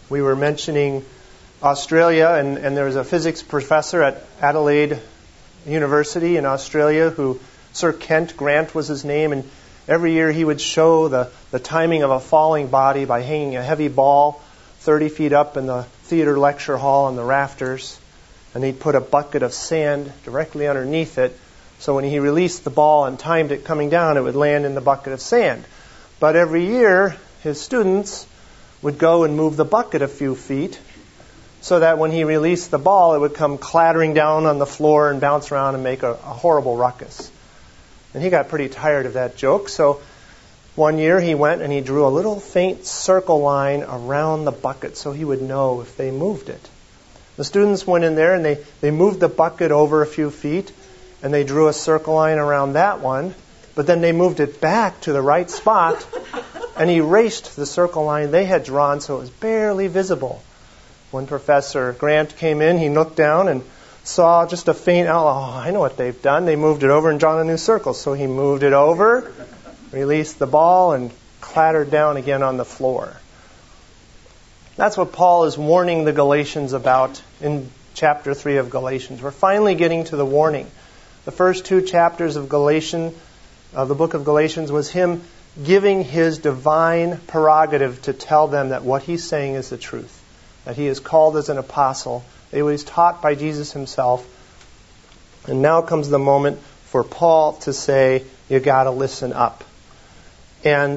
We were mentioning Australia, and there was a physics professor at Adelaide University in Australia Sir Kent Grant was his name, and every year he would show the timing of a falling body by hanging a heavy ball 30 feet up in the theater lecture hall on the rafters, and he'd put a bucket of sand directly underneath it, so when he released the ball and timed it coming down, it would land in the bucket of sand. But every year, his students would go and move the bucket a few feet so that when he released the ball, it would come clattering down on the floor and bounce around and make a horrible ruckus. And he got pretty tired of that joke, so one year he went and he drew a little faint circle line around the bucket so he would know if they moved it. The students went in there and they moved the bucket over a few feet, and they drew a circle line around that one, but then they moved it back to the right spot and erased the circle line they had drawn so it was barely visible. When Professor Grant came in, he looked down and saw just a faint outline. Oh, I know what they've done. They moved it over and drawn a new circle. So he moved it over, released the ball, and clattered down again on the floor. That's what Paul is warning the Galatians about in chapter 3 of Galatians. We're finally getting to the warning. The first 2 chapters of the book of Galatians was him giving his divine prerogative to tell them that what he's saying is the truth, that he is called as an apostle, that he was taught by Jesus himself. And now comes the moment for Paul to say, you got to listen up. And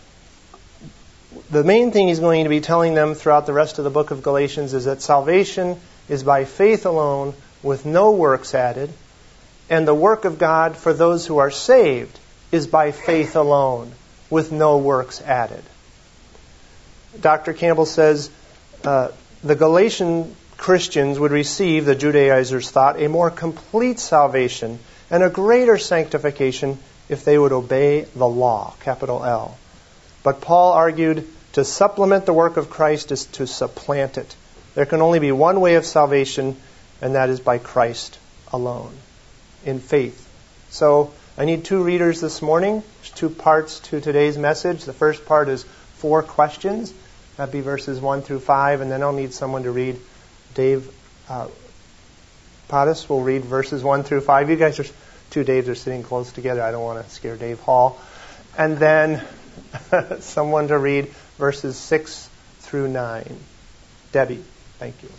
the main thing he's going to be telling them throughout the rest of the book of Galatians is that salvation is by faith alone, with no works added, and the work of God for those who are saved is by faith alone, with no works added. Dr. Campbell says the Galatian Christians would receive, the Judaizers thought, a more complete salvation and a greater sanctification if they would obey the law, capital L. But Paul argued to supplement the work of Christ is to supplant it. There can only be one way of salvation, and that is by Christ alone, in faith. So I need 2 readers this morning. There's 2 parts to today's message. The first part is 4 questions. That'd be verses 1 through 5, and then I'll need someone to read. Dave Pottis will read verses 1 through 5. You guys are 2 Daves are sitting close together. I don't want to scare Dave Hall. And then someone to read verses 6 through 9. Debbie, thank you.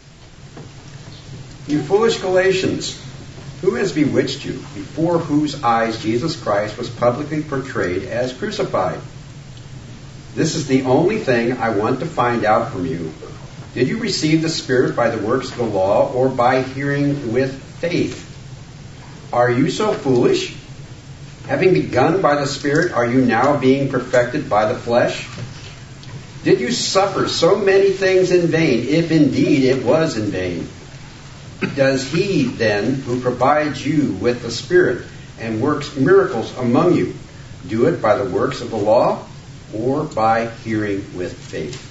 You foolish Galatians, who has bewitched you, before whose eyes Jesus Christ was publicly portrayed as crucified? This is the only thing I want to find out from you. Did you receive the Spirit by the works of the law or by hearing with faith? Are you so foolish? Having begun by the Spirit, are you now being perfected by the flesh? Did you suffer so many things in vain, if indeed it was in vain? Does he then, who provides you with the Spirit and works miracles among you, do it by the works of the law or by hearing with faith?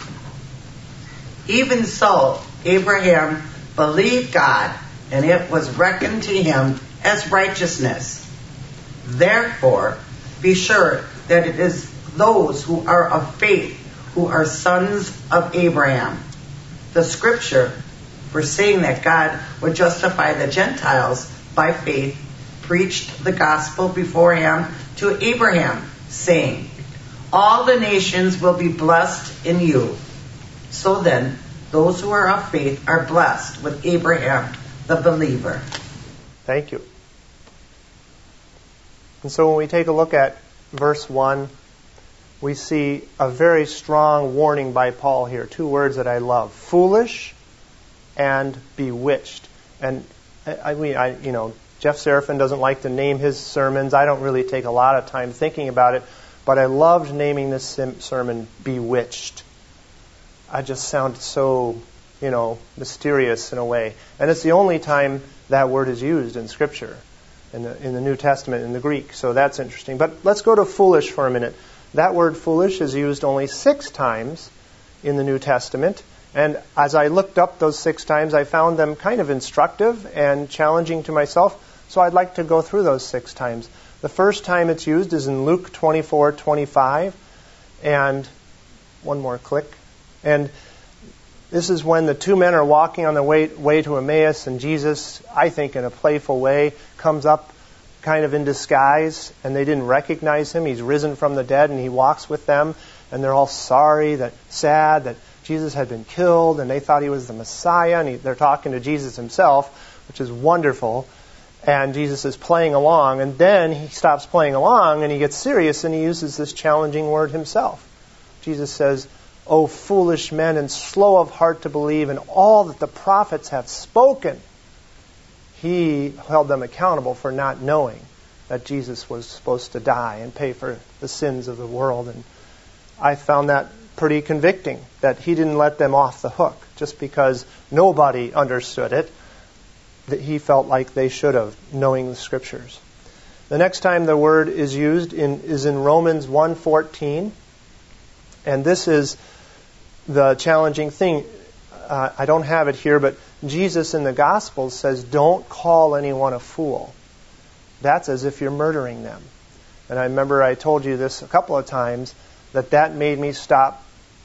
Even so, Abraham believed God, and it was reckoned to him as righteousness. Therefore, be sure that it is those who are of faith who are sons of Abraham. The Scripture, foreseeing that God would justify the Gentiles by faith, preached the gospel beforehand to Abraham, saying, all the nations will be blessed in you. So then, those who are of faith are blessed with Abraham, the believer. Thank you. And so when we take a look at verse 1, we see a very strong warning by Paul here. 2 words that I love: foolish and bewitched. And Jeff Seraphin doesn't like to name his sermons. I don't really take a lot of time thinking about it, but I loved naming this sermon Bewitched. I just sound so, mysterious in a way. And it's the only time that word is used in Scripture, in the New Testament, in the Greek. So that's interesting. But let's go to foolish for a minute. That word foolish is used only 6 times in the New Testament. And as I looked up those 6 times, I found them kind of instructive and challenging to myself. So I'd like to go through those 6 times. The first time it's used is in Luke 24:25. And one more click. And This is when the two men are walking on the way to Emmaus, and Jesus, I think in a playful way, comes up kind of in disguise, and they didn't recognize him. He's risen from the dead, and he walks with them, and they're all sad that Jesus had been killed, and they thought he was the Messiah, and they're talking to Jesus himself, which is wonderful. And Jesus is playing along, and then he stops playing along, and he gets serious, and he uses this challenging word himself. Jesus says, "O foolish men, and slow of heart to believe in all that the prophets have spoken." He held them accountable for not knowing that Jesus was supposed to die and pay for the sins of the world. And I found that pretty convicting, that he didn't let them off the hook just because nobody understood it, that he felt like they should have, knowing the Scriptures. The next time the word is used is in Romans 1:14, and this is the challenging thing. I don't have it here, but Jesus in the Gospels says, "Don't call anyone a fool." That's as if you're murdering them. And I remember I told you this a couple of times, that made me stop,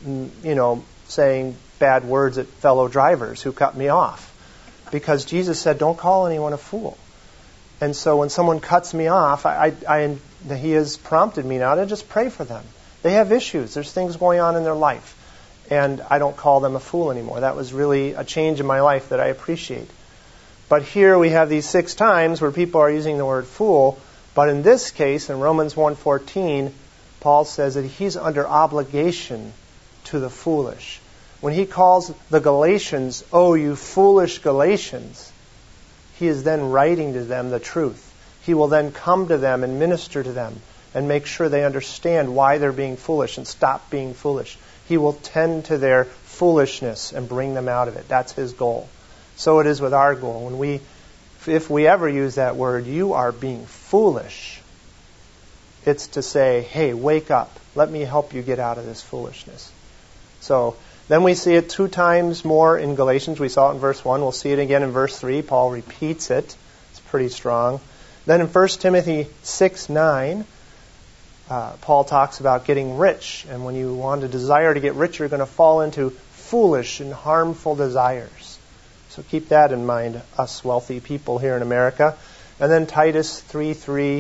saying bad words at fellow drivers who cut me off. Because Jesus said, "Don't call anyone a fool." And so when someone cuts me off, he has prompted me now to just pray for them. They have issues. There's things going on in their life. And I don't call them a fool anymore. That was really a change in my life that I appreciate. But here we have these 6 times where people are using the word fool. But in this case, in Romans 1:14, Paul says that he's under obligation to the foolish. When he calls the Galatians, "Oh, you foolish Galatians," he is then writing to them the truth. He will then come to them and minister to them and make sure they understand why they're being foolish and stop being foolish. He will tend to their foolishness and bring them out of it. That's his goal. So it is with our goal. If we ever use that word, "you are being foolish," it's to say, "Hey, wake up. Let me help you get out of this foolishness." So then we see it 2 times more in Galatians. We saw it in verse 1. We'll see it again in verse 3. Paul repeats it. It's pretty strong. Then in 1 Timothy 6:9, Paul talks about getting rich. And when you want to desire to get rich, you're going to fall into foolish and harmful desires. So keep that in mind, us wealthy people here in America. And then Titus 3:3,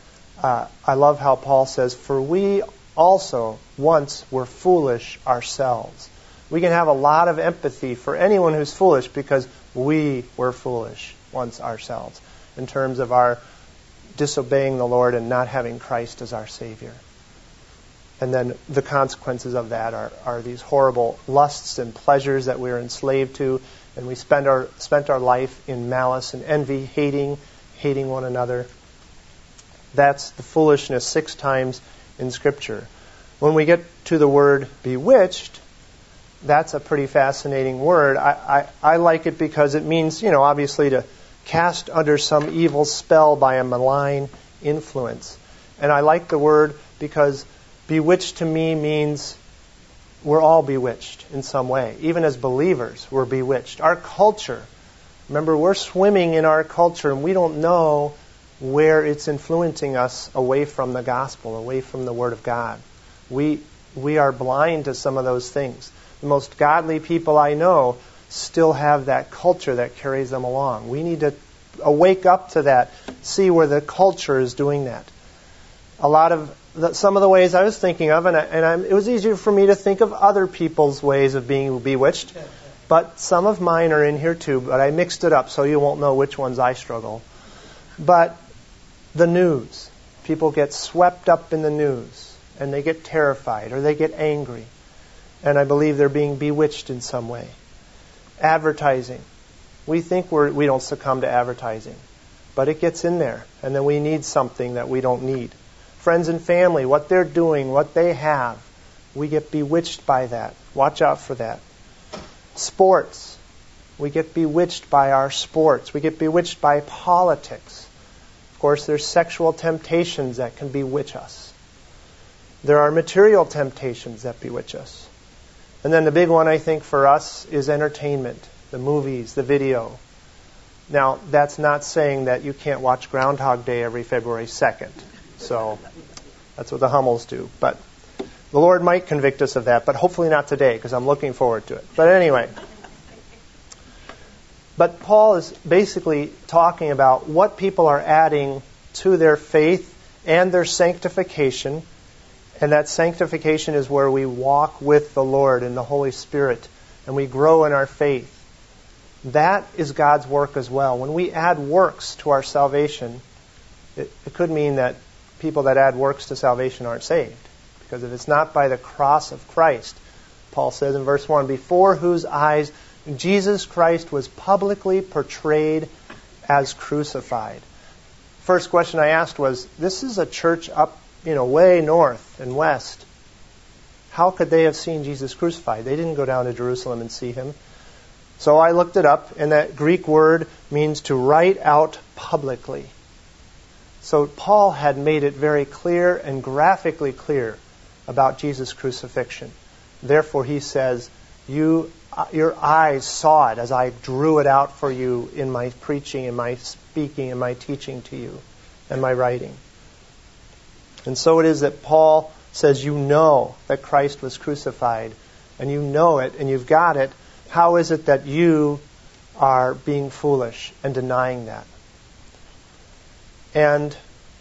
I love how Paul says, "For we also once were foolish ourselves." We can have a lot of empathy for anyone who's foolish because we were foolish once ourselves in terms of our disobeying the Lord and not having Christ as our Savior. And then the consequences of that are these horrible lusts and pleasures that we're enslaved to, and we spent our life in malice and envy, hating one another. That's the foolishness 6 times in Scripture. When we get to the word bewitched, that's a pretty fascinating word. I like it because it means, obviously to cast under some evil spell by a malign influence. And I like the word because bewitched to me means we're all bewitched in some way. Even as believers, we're bewitched. Our culture, remember, we're swimming in our culture and we don't know where it's influencing us away from the gospel, away from the Word of God. We are blind to some of those things. The most godly people I know still have that culture that carries them along. We need to wake up to that, see where the culture is doing that. Some of the ways I was thinking of, it was easier for me to think of other people's ways of being bewitched, but some of mine are in here too, but I mixed it up so you won't know which ones I struggle. But the news. People get swept up in the news, and they get terrified, or they get angry. And I believe they're being bewitched in some way. Advertising. We think we don't succumb to advertising, but it gets in there, and then we need something that we don't need. Friends and family, what they're doing, what they have, we get bewitched by that. Watch out for that. Sports. We get bewitched by our sports. We get bewitched by politics. Of course, there's sexual temptations that can bewitch us. There are material temptations that bewitch us. And then the big one, I think, for us is entertainment, the movies, the video. Now, that's not saying that you can't watch Groundhog Day every February 2nd. So that's what the Hummels do. But The Lord might convict us of that, but hopefully not today, because I'm looking forward to it. But anyway. But Paul is basically talking about what people are adding to their faith and their sanctification. And that sanctification is where we walk with the Lord in the Holy Spirit and we grow in our faith. That is God's work as well. When we add works to our salvation, it could mean that people that add works to salvation aren't saved. Because if it's not by the cross of Christ, Paul says in verse 1, before whose eyes Jesus Christ was publicly portrayed as crucified. First question I asked was, this is a church up, way north and west. How could they have seen Jesus crucified? They didn't go down to Jerusalem and see him. So I looked it up, and that Greek word means to write out publicly. So Paul had made it very clear and graphically clear about Jesus' crucifixion. Therefore, he says, your eyes saw it as I drew it out for you in my preaching, in my speaking, in my teaching to you, and my writing. And so it is that Paul says, you know that Christ was crucified, and you know it, and you've got it. How is it that you are being foolish and denying that? And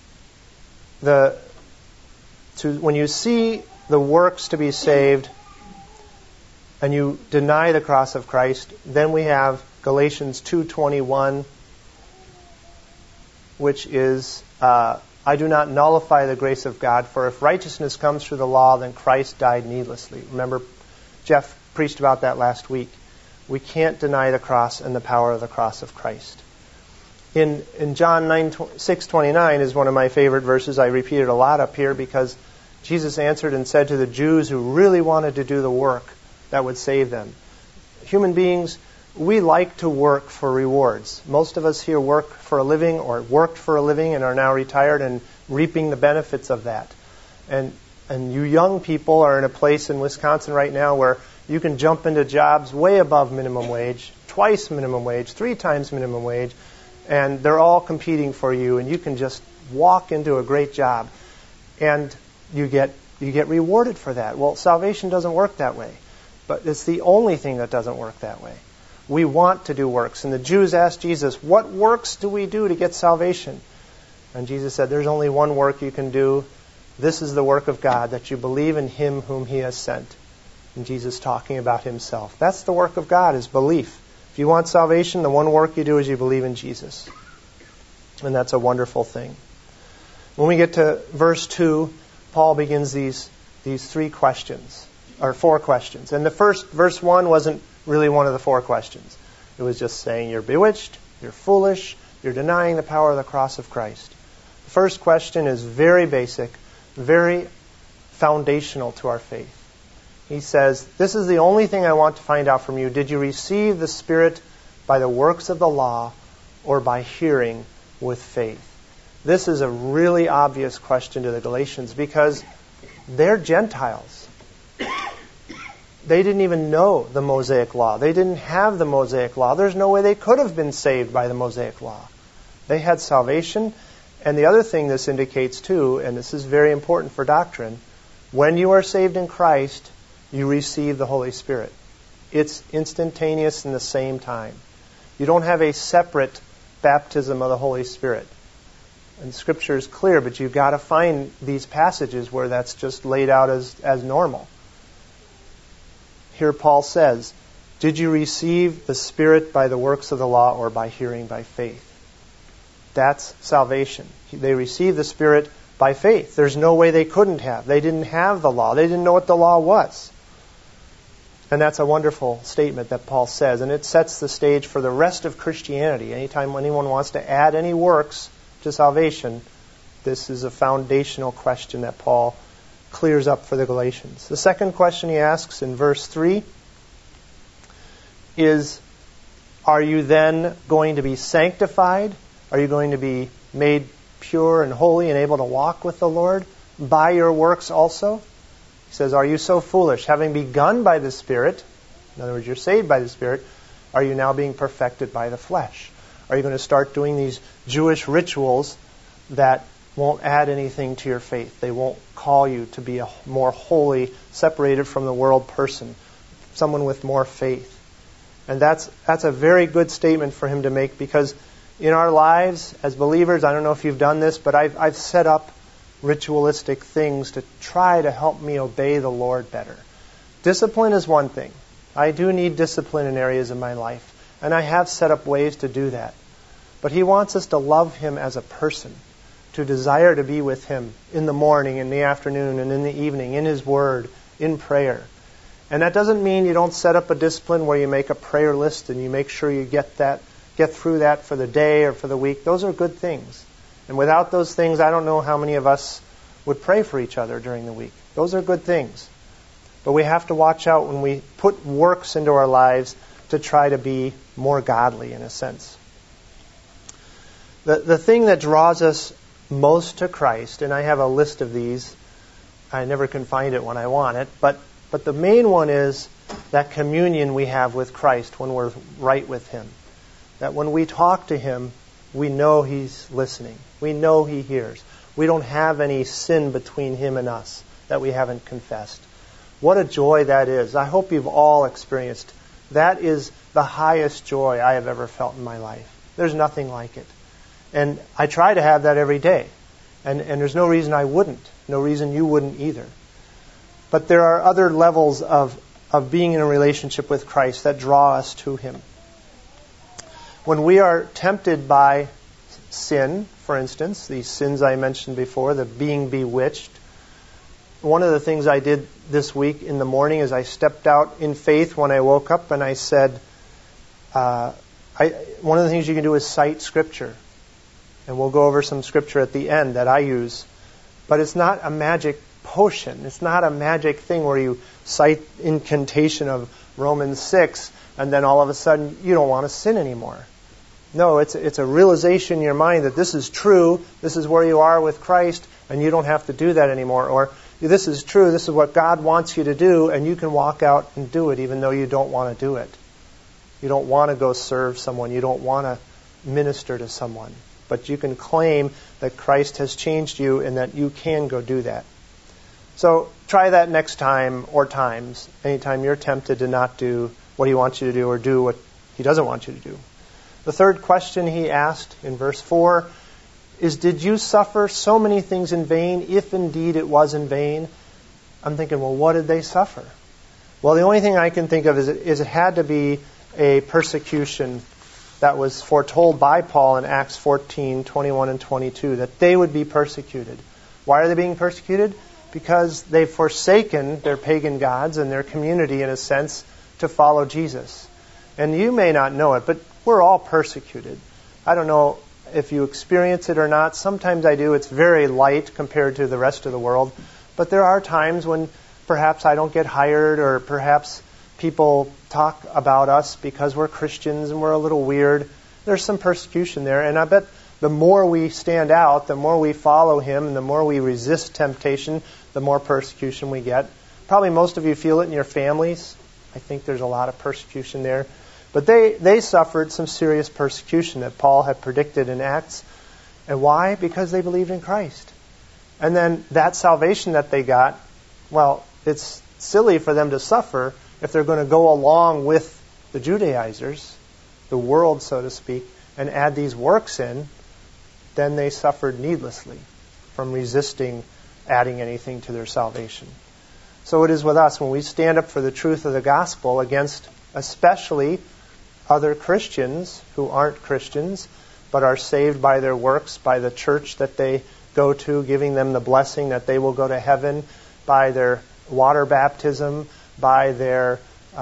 when you see the works to be saved and you deny the cross of Christ, then we have Galatians 2:21, which is, I do not nullify the grace of God, for if righteousness comes through the law, then Christ died needlessly. Remember, Jeff preached about that last week. We can't deny the cross and the power of the cross of Christ. In John 6:29 is one of my favorite verses. I repeat it a lot up here because Jesus answered and said to the Jews who really wanted to do the work that would save them. Human beings, we like to work for rewards. Most of us here work for a living or worked for a living and are now retired and reaping the benefits of that. And you young people are in a place in Wisconsin right now where you can jump into jobs way above minimum wage, twice minimum wage, 3 times minimum wage, and they're all competing for you, and you can just walk into a great job, and you get rewarded for that. Well, salvation doesn't work that way, but it's the only thing that doesn't work that way. We want to do works, and the Jews asked Jesus, what works do we do to get salvation? And Jesus said, there's only one work you can do. This is the work of God, that you believe in Him whom He has sent. And Jesus talking about Himself. That's the work of God, is belief. If you want salvation, the one work you do is you believe in Jesus. And that's a wonderful thing. When we get to verse 2, Paul begins these 3 questions, or 4 questions. And the first, verse 1, wasn't really one of the 4 questions. It was just saying you're bewitched, you're foolish, you're denying the power of the cross of Christ. The first question is very basic, very foundational to our faith. He says, this is the only thing I want to find out from you. Did you receive the Spirit by the works of the law or by hearing with faith? This is a really obvious question to the Galatians because they're Gentiles. They didn't even know the Mosaic law. They didn't have the Mosaic law. There's no way they could have been saved by the Mosaic law. They had salvation. And the other thing this indicates too, and this is very important for doctrine, when you are saved in Christ, you receive the Holy Spirit. It's instantaneous in the same time. You don't have a separate baptism of the Holy Spirit. And Scripture is clear, but you've got to find these passages where that's just laid out as normal. Here Paul says, did you receive the Spirit by the works of the law or by hearing by faith? That's salvation. They received the Spirit by faith. There's no way they couldn't have. They didn't have the law. They didn't know what the law was. And that's a wonderful statement that Paul says. And it sets the stage for the rest of Christianity. Anytime anyone wants to add any works to salvation, this is a foundational question that Paul clears up for the Galatians. The second question he asks in verse 3 is, are you then going to be sanctified? Are you going to be made pure and holy and able to walk with the Lord by your works also? He says, are you so foolish? Having begun by the Spirit, in other words, you're saved by the Spirit, are you now being perfected by the flesh? Are you going to start doing these Jewish rituals that won't add anything to your faith. They won't call you to be a more holy, separated from the world person, someone with more faith. And that's a very good statement for him to make, because in our lives as believers, I don't know if you've done this, but I've set up ritualistic things to try to help me obey the Lord better. Discipline is one thing. I do need discipline in areas of my life, and I have set up ways to do that. But He wants us to love Him as a person, to desire to be with Him in the morning, in the afternoon, and in the evening, in His Word, in prayer. And that doesn't mean you don't set up a discipline where you make a prayer list and you make sure you get through that for the day or for the week. Those are good things. And without those things, I don't know how many of us would pray for each other during the week. Those are good things. But we have to watch out when we put works into our lives to try to be more godly, in a sense. The thing that draws us most to Christ, and I have a list of these. I never can find it when I want it, but the main one is that communion we have with Christ when we're right with Him. That when we talk to Him, we know He's listening. We know He hears. We don't have any sin between Him and us that we haven't confessed. What a joy that is. I hope you've all experienced. That is the highest joy I have ever felt in my life. There's nothing like it. And I try to have that every day. And there's no reason I wouldn't. No reason you wouldn't either. But there are other levels of being in a relationship with Christ that draw us to Him. When we are tempted by sin, for instance, these sins I mentioned before, the being bewitched, one of the things I did this week in the morning is I stepped out in faith when I woke up and I said, one of the things you can do is cite Scripture. And we'll go over some Scripture at the end that I use. But it's not a magic potion. It's not a magic thing where you cite incantation of Romans 6 and then all of a sudden you don't want to sin anymore. No, it's a realization in your mind that this is true, this is where you are with Christ, and you don't have to do that anymore. Or this is true, this is what God wants you to do, and you can walk out and do it even though you don't want to do it. You don't want to go serve someone. You don't want to minister to someone. But you can claim that Christ has changed you and that you can go do that. So try that next time or times, anytime you're tempted to not do what He wants you to do or do what He doesn't want you to do. The third question He asked in verse 4 is, did you suffer so many things in vain, if indeed it was in vain? I'm thinking, well, what did they suffer? Well, the only thing I can think of is it had to be a persecution that was foretold by Paul in Acts 14, 21 and 22, that they would be persecuted. Why are they being persecuted? Because they've forsaken their pagan gods and their community, in a sense, to follow Jesus. And you may not know it, but we're all persecuted. I don't know if you experience it or not. Sometimes I do. It's very light compared to the rest of the world. But there are times when perhaps I don't get hired, or perhaps people talk about us because we're Christians and we're a little weird. There's some persecution there. And I bet the more we stand out, the more we follow Him, and the more we resist temptation, the more persecution we get. Probably most of you feel it in your families. I think there's a lot of persecution there. But they suffered some serious persecution that Paul had predicted in Acts. And why? Because they believed in Christ. And then that salvation that they got, well, it's silly for them to suffer if they're going to go along with the Judaizers, the world, so to speak, and add these works in. Then they suffered needlessly from resisting adding anything to their salvation. So it is with us when we stand up for the truth of the gospel against especially other Christians who aren't Christians but are saved by their works, by the church that they go to, giving them the blessing that they will go to heaven, by their water baptism, by their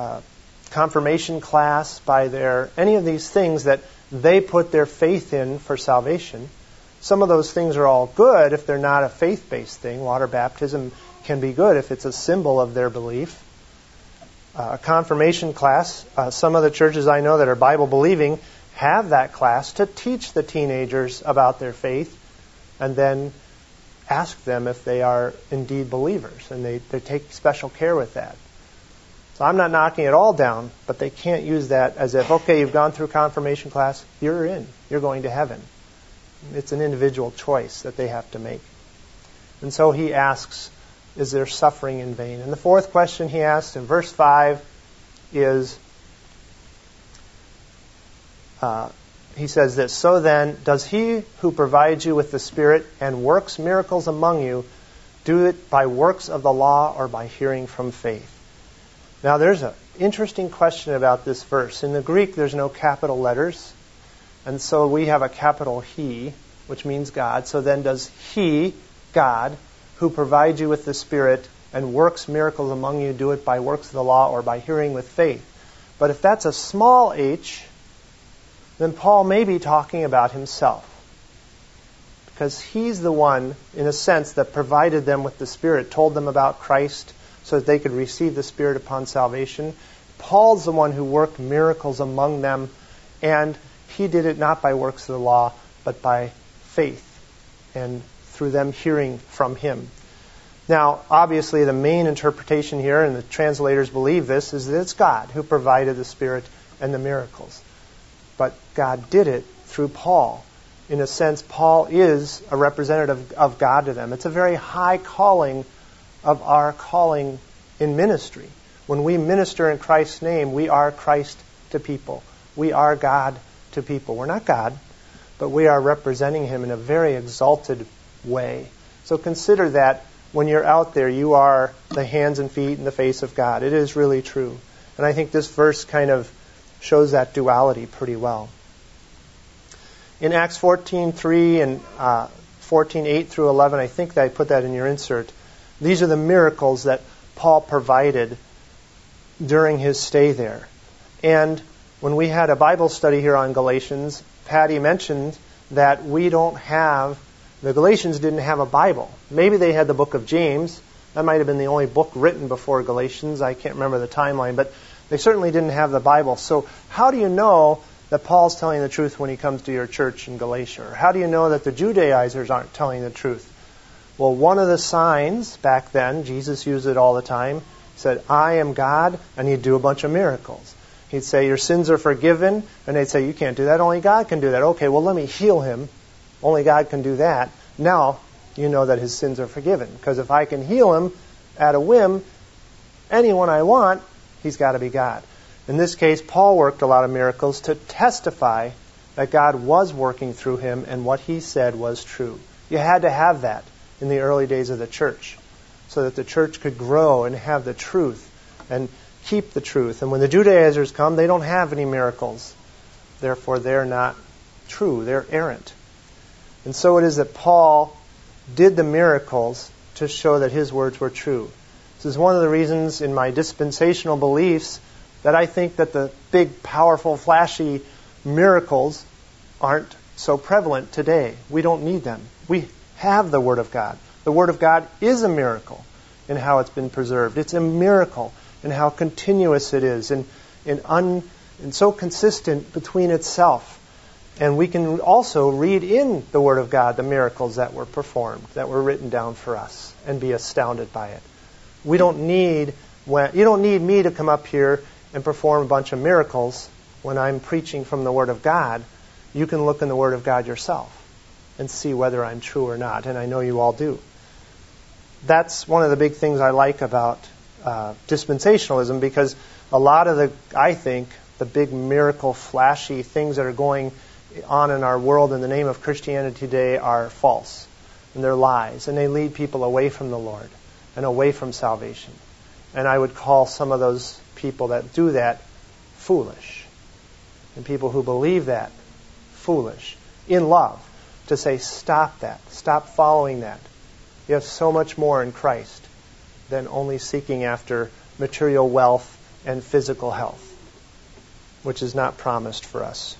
confirmation class, by their any of these things that they put their faith in for salvation. Some of those things are all good if they're not a faith-based thing. Water baptism can be good if it's a symbol of their belief. Confirmation class, some of the churches I know that are Bible-believing have that class to teach the teenagers about their faith and then ask them if they are indeed believers. And they take special care with that. So I'm not knocking it all down, but they can't use that as if, okay, you've gone through confirmation class, you're in, you're going to heaven. It's an individual choice that they have to make. And so he asks, is their suffering in vain? And the fourth question he asks in verse 5 is, he says this, so then, does he who provides you with the Spirit and works miracles among you do it by works of the law or by hearing from faith? Now there's an interesting question about this verse. In the Greek, there's no capital letters. And so we have a capital He, which means God. So then does He, God, who provides you with the Spirit and works miracles among you, do it by works of the law or by hearing with faith? But if that's a small h, then Paul may be talking about himself. Because he's the one, in a sense, that provided them with the Spirit, told them about Christ so that they could receive the Spirit upon salvation. Paul's the one who worked miracles among them, and he did it not by works of the law, but by faith, and through them hearing from him. Now, obviously, the main interpretation here, and the translators believe this, is that it's God who provided the Spirit and the miracles. But God did it through Paul. In a sense, Paul is a representative of God to them. It's a very high calling of our calling in ministry. When we minister in Christ's name, we are Christ to people. We are God to people. We're not God, but we are representing Him in a very exalted way. So consider that when you're out there, you are the hands and feet and the face of God. It is really true. And I think this verse kind of shows that duality pretty well. In Acts 14:3 and 14:8 through 11, I think that I put that in your insert. These are the miracles that Paul provided during his stay there. And when we had a Bible study here on Galatians, Patty mentioned that the Galatians didn't have a Bible. Maybe they had the book of James. That might have been the only book written before Galatians. I can't remember the timeline, but they certainly didn't have the Bible. So how do you know that Paul's telling the truth when he comes to your church in Galatia? Or how do you know that the Judaizers aren't telling the truth? Well, one of the signs back then, Jesus used it all the time, said, I am God, and he'd do a bunch of miracles. He'd say, your sins are forgiven, and they'd say, you can't do that, only God can do that. Okay, well, let me heal him. Only God can do that. Now, you know that his sins are forgiven. Because if I can heal him at a whim, anyone I want, he's got to be God. In this case, Paul worked a lot of miracles to testify that God was working through him and what he said was true. You had to have that in the early days of the church so that the church could grow and have the truth and keep the truth. And when the Judaizers come, they don't have any miracles. Therefore, they're not true. They're errant. And so it is that Paul did the miracles to show that his words were true. This is one of the reasons in my dispensational beliefs that I think that the big, powerful, flashy miracles aren't so prevalent today. We don't need them. We have the Word of God. The Word of God is a miracle in how it's been preserved. It's a miracle in how continuous it is and so consistent between itself. And we can also read in the Word of God the miracles that were performed, that were written down for us, and be astounded by it. You don't need me to come up here and perform a bunch of miracles when I'm preaching from the Word of God. You can look in the Word of God yourself and see whether I'm true or not, and I know you all do. That's one of the big things I like about dispensationalism, because a lot of I think, the big miracle, flashy things that are going on in our world in the name of Christianity today are false, and they're lies, and they lead people away from the Lord and away from salvation. And I would call some of those people that do that foolish, and people who believe that foolish, in love, to say, stop that, stop following that. You have so much more in Christ than only seeking after material wealth and physical health, which is not promised for us.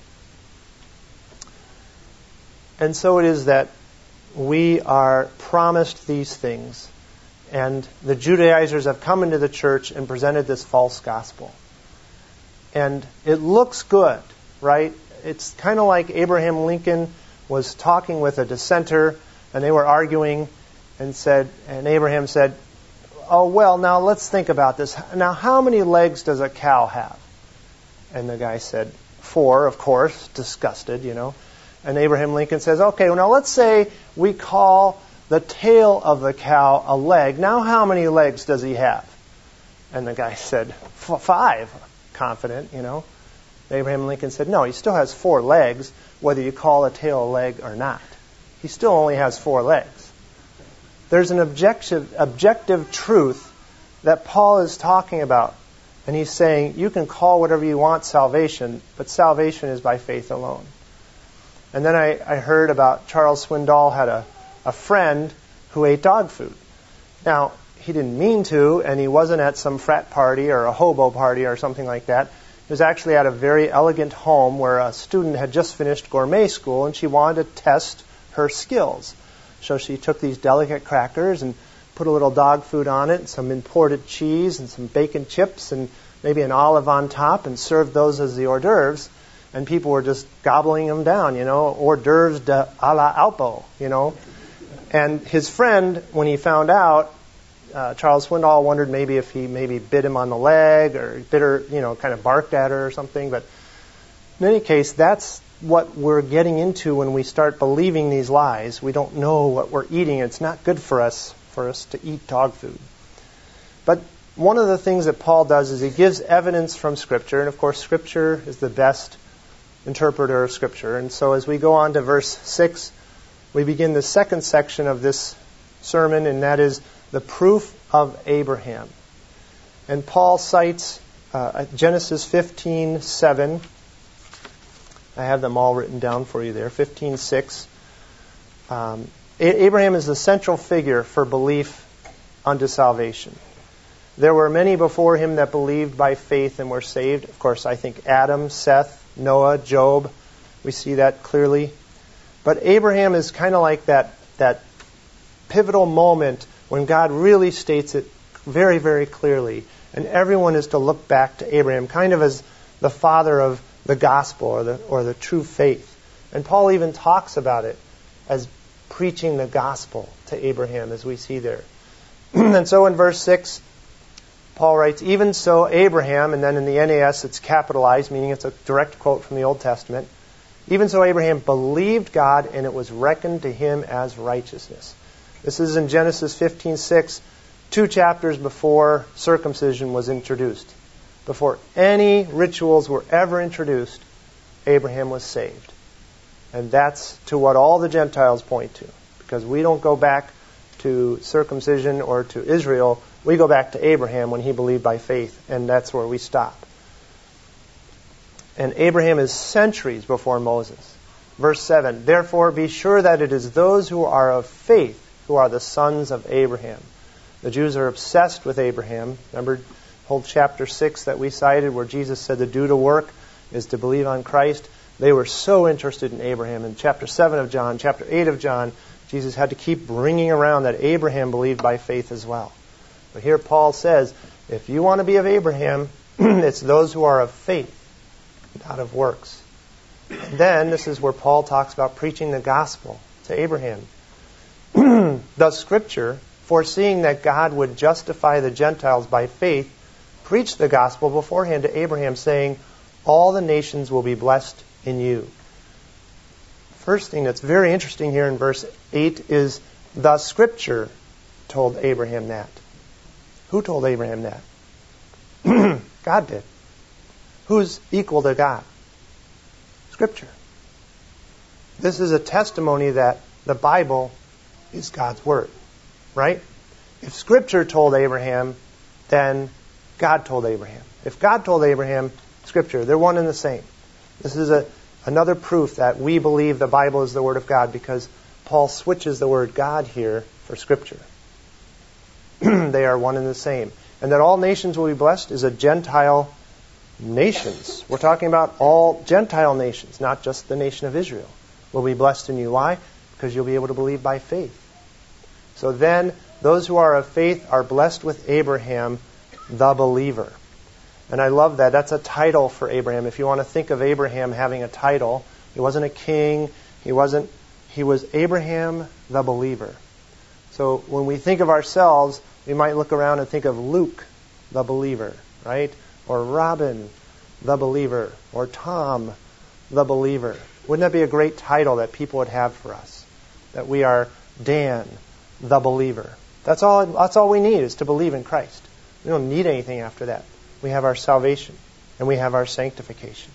And so it is that we are promised these things, and the Judaizers have come into the church and presented this false gospel. And it looks good, right? It's kind of like Abraham Lincoln was talking with a dissenter, and they were arguing, and Abraham said, oh, well, now let's think about this. Now, how many legs does a cow have? And the guy said, 4, of course, disgusted, And Abraham Lincoln says, okay, well, now let's say we call the tail of the cow a leg. Now how many legs does he have? And the guy said, 5, confident, Abraham Lincoln said, no, he still has 4 legs, whether you call a tail a leg or not. He still only has 4 legs. There's an objective truth that Paul is talking about. And he's saying, you can call whatever you want salvation, but salvation is by faith alone. And then I heard about Charles Swindoll had a friend who ate dog food. Now, he didn't mean to, and he wasn't at some frat party or a hobo party or something like that. He was actually at a very elegant home where a student had just finished gourmet school, and she wanted to test her skills. So she took these delicate crackers and put a little dog food on it, some imported cheese and some bacon chips and maybe an olive on top, and served those as the hors d'oeuvres. And people were just gobbling them down, hors d'oeuvres de a la Alpo, And his friend, when he found out, Charles Swindoll wondered maybe if he bit him on the leg or bit her, kind of barked at her or something. But in any case, that's what we're getting into when we start believing these lies. We don't know what we're eating. It's not good for us to eat dog food. But one of the things that Paul does is he gives evidence from Scripture. And of course, Scripture is the best interpreter of Scripture. And so as we go on to verse 6, we begin the second section of this sermon, and that is the proof of Abraham. And Paul cites Genesis 15:7. I have them all written down for you there. 15:6. Abraham is the central figure for belief unto salvation. There were many before him that believed by faith and were saved. Of course, I think Adam, Seth, Noah, Job. We see that clearly. But Abraham is kind of like that pivotal moment when God really states it very, very clearly. And everyone is to look back to Abraham, kind of as the father of the gospel or the true faith. And Paul even talks about it as preaching the gospel to Abraham, as we see there. And so in verse 6, Paul writes, even so Abraham, and then in the NAS it's capitalized, meaning it's a direct quote from the Old Testament. Even so Abraham believed God, and it was reckoned to him as righteousness. This is in Genesis 15:6, 2 chapters before circumcision was introduced. Before any rituals were ever introduced, Abraham was saved. And that's to what all the Gentiles point to. Because we don't go back to circumcision or to Israel. We go back to Abraham when he believed by faith. And that's where we stop. And Abraham is centuries before Moses. Verse 7, therefore be sure that it is those who are of faith who are the sons of Abraham. The Jews are obsessed with Abraham. Remember whole chapter 6 that we cited where Jesus said the due to work is to believe on Christ. They were so interested in Abraham. In chapter 7 of John, chapter 8 of John, Jesus had to keep bringing around that Abraham believed by faith as well. But here Paul says, if you want to be of Abraham, it's those who are of faith, not of works. And then this is where Paul talks about preaching the gospel to Abraham. The Scripture, foreseeing that God would justify the Gentiles by faith, preached the gospel beforehand to Abraham, saying, all the nations will be blessed in you. First thing that's very interesting here in verse 8 is the Scripture told Abraham that. Who told Abraham that? God did. Who's equal to God? Scripture. This is a testimony that the Bible is God's Word. Right? If Scripture told Abraham, then God told Abraham. If God told Abraham, Scripture, they're one and the same. This is another proof that we believe the Bible is the Word of God, because Paul switches the word God here for Scripture. They are one and the same. And that all nations will be blessed is a Gentile nations. We're talking about all Gentile nations, not just the nation of Israel, will be blessed in you. Why? Because you'll be able to believe by faith. So then, those who are of faith are blessed with Abraham, the believer. And I love that. That's a title for Abraham. If you want to think of Abraham having a title, he wasn't a king. He was Abraham, the believer. So when we think of ourselves, we might look around and think of Luke, the believer, right? Or Robin, the believer. Or Tom, the believer. Wouldn't that be a great title that people would have for us? That we are Dan, the believer. That's all we need, is to believe in Christ. We don't need anything after that. We have our salvation and we have our sanctification.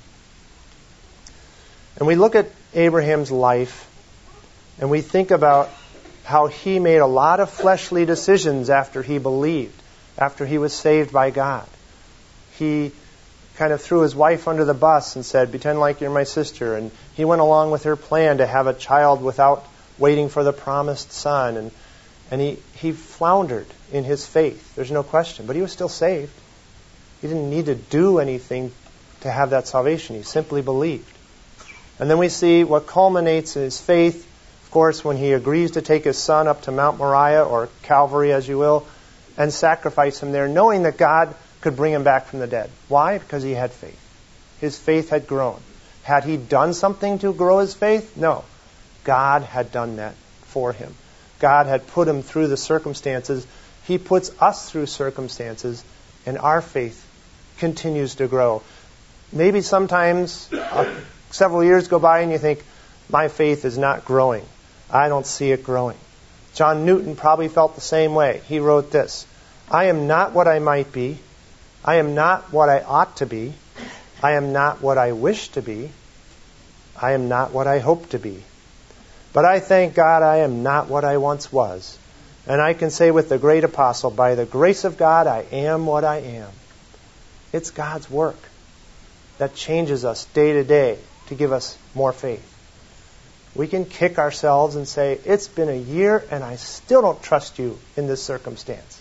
And we look at Abraham's life and we think about how he made a lot of fleshly decisions after he believed, after he was saved by God. He kind of threw his wife under the bus and said, pretend like you're my sister. And he went along with her plan to have a child without waiting for the promised son. And he floundered in his faith. There's no question. But he was still saved. He didn't need to do anything to have that salvation. He simply believed. And then we see what culminates his faith, of course, when he agrees to take his son up to Mount Moriah, or Calvary as you will, and sacrifice him there, knowing that God could bring him back from the dead. Why? Because he had faith. His faith had grown. Had he done something to grow his faith? No. God had done that for him. God had put him through the circumstances. He puts us through circumstances, and our faith continues to grow. Maybe sometimes several years go by and you think, my faith is not growing. I don't see it growing. John Newton probably felt the same way. He wrote this: I am not what I might be. I am not what I ought to be. I am not what I wish to be. I am not what I hope to be. But I thank God I am not what I once was. And I can say with the great apostle, by the grace of God, I am what I am. It's God's work that changes us day to day to give us more faith. We can kick ourselves and say, it's been a year and I still don't trust you in this circumstance.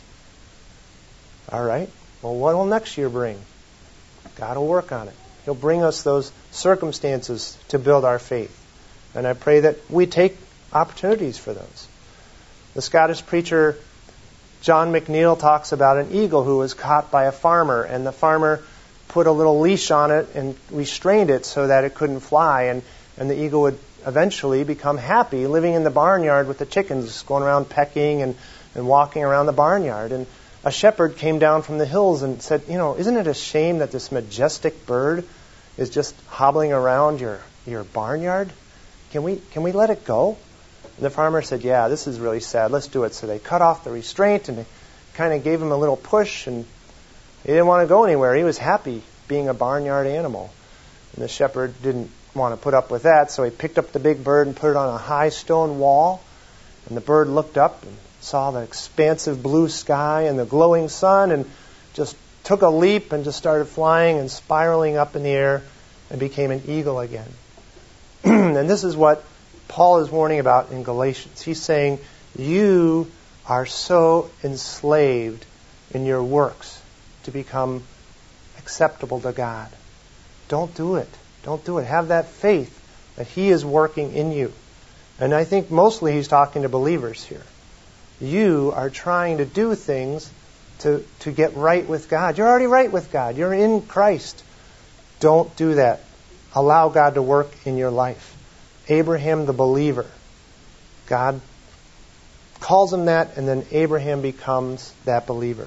All right. Well, what will next year bring? God will work on it. He'll bring us those circumstances to build our faith. And I pray that we take opportunities for those. The Scottish preacher John McNeill talks about an eagle who was caught by a farmer, and the farmer put a little leash on it and restrained it so that it couldn't fly, and the eagle would eventually become happy living in the barnyard with the chickens, going around pecking and walking around the barnyard. And a shepherd came down from the hills and said, isn't it a shame that this majestic bird is just hobbling around your barnyard? Can we let it go? And the farmer said, yeah, this is really sad. Let's do it. So they cut off the restraint and they kind of gave him a little push, and he didn't want to go anywhere. He was happy being a barnyard animal. And the shepherd didn't want to put up with that, so he picked up the big bird and put it on a high stone wall. And the bird looked up and saw the expansive blue sky and the glowing sun, and just took a leap and just started flying and spiraling up in the air and became an eagle again. And this is what Paul is warning about in Galatians. He's saying, you are so enslaved in your works to become acceptable to God. Don't do it. Don't do it. Have that faith that He is working in you. And I think mostly he's talking to believers here. You are trying to do things to get right with God. You're already right with God. You're in Christ. Don't do that. Allow God to work in your life. Abraham the believer. God calls him that, and then Abraham becomes that believer.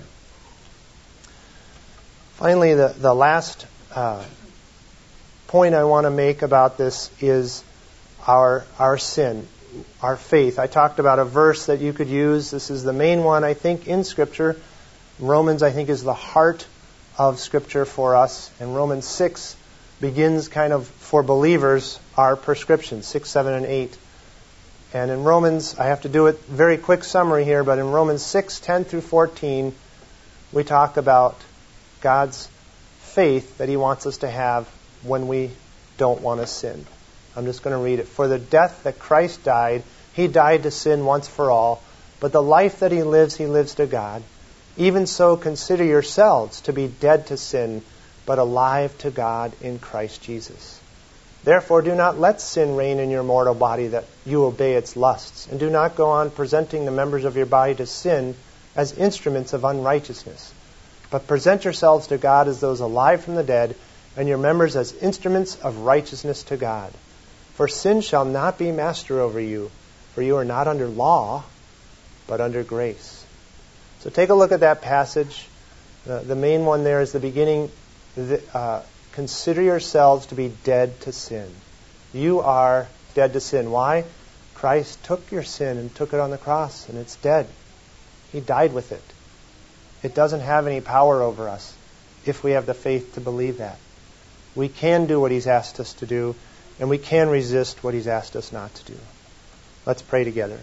Finally, the last point I want to make about this is our sin, our faith. I talked about a verse that you could use. This is the main one, I think, in Scripture. Romans, I think, is the heart of Scripture for us. And Romans 6 begins kind of, for believers, our prescription, 6, 7, and 8. And in Romans, I have to do a very quick summary here, but in Romans 6, 10 through 14, we talk about God's faith that He wants us to have when we don't want to sin. I'm just going to read it. For the death that Christ died, He died to sin once for all, but the life that He lives to God. Even so, consider yourselves to be dead to sin, but alive to God in Christ Jesus. Therefore, do not let sin reign in your mortal body, that you obey its lusts, and do not go on presenting the members of your body to sin as instruments of unrighteousness, but present yourselves to God as those alive from the dead, and your members as instruments of righteousness to God. For sin shall not be master over you, for you are not under law, but under grace. So take a look at that passage. The main one there is the beginning. Consider yourselves to be dead to sin. You are dead to sin. Why? Christ took your sin and took it on the cross, and it's dead. He died with it. It doesn't have any power over us if we have the faith to believe that. We can do what He's asked us to do, and we can resist what He's asked us not to do. Let's pray together.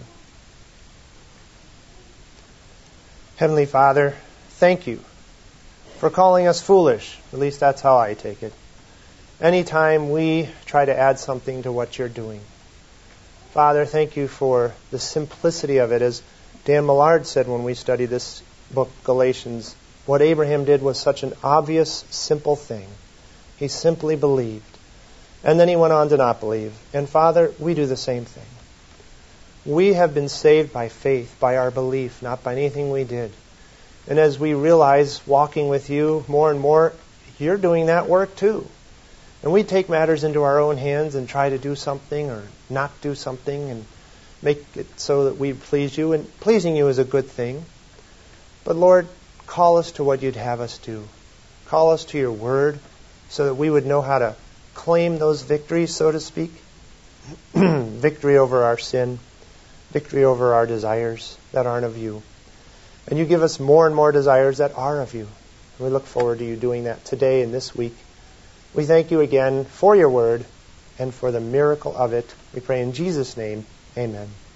Heavenly Father, thank You for calling us foolish. At least that's how I take it. Anytime we try to add something to what You're doing. Father, thank You for the simplicity of it. As Dan Millard said when we studied this book, Galatians, what Abraham did was such an obvious, simple thing. He simply believed. And then he went on to not believe. And Father, we do the same thing. We have been saved by faith, by our belief, not by anything we did. And as we realize, walking with You more and more, You're doing that work too. And we take matters into our own hands and try to do something or not do something and make it so that we please You. And pleasing You is a good thing. But Lord, call us to what You'd have us do. Call us to Your Word so that we would know how to claim those victories, so to speak. Victory over our sin. Victory over our desires that aren't of You. And You give us more and more desires that are of You. And we look forward to You doing that today and this week. We thank You again for Your Word and for the miracle of it. We pray in Jesus' name. Amen.